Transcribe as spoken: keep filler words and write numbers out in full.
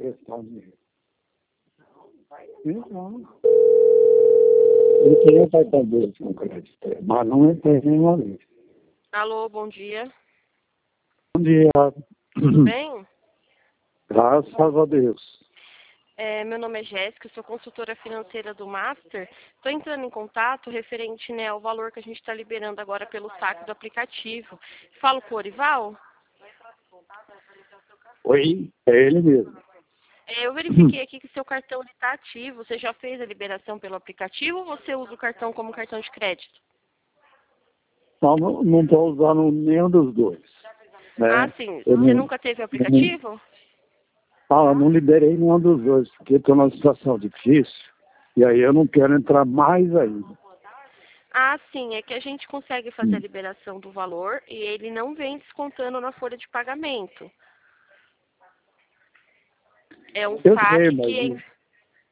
emprestar dinheiro. Então, eu queria cartão dele com crédito, mas não entrei nenhuma vez. Alô, bom dia. Bom dia. Tudo bem? Graças a Deus. É, meu nome é Jéssica, sou consultora financeira do Master. Estou entrando em contato referente, né, ao valor que a gente está liberando agora pelo saque do aplicativo. Falo com o Orival? Oi, é ele mesmo. É, eu verifiquei aqui que seu cartão está ativo. Você já fez a liberação pelo aplicativo ou você usa o cartão como cartão de crédito? Não estou usando nenhum dos dois. Né? Ah, sim. Eu Você não, nunca teve o aplicativo? Ah, eu não liberei nenhum dos dois, porque estou numa situação difícil. E aí eu não quero entrar mais ainda. Ah, sim. É que a gente consegue fazer a liberação do valor e ele não vem descontando na folha de pagamento. É um Eu sei, saque mas que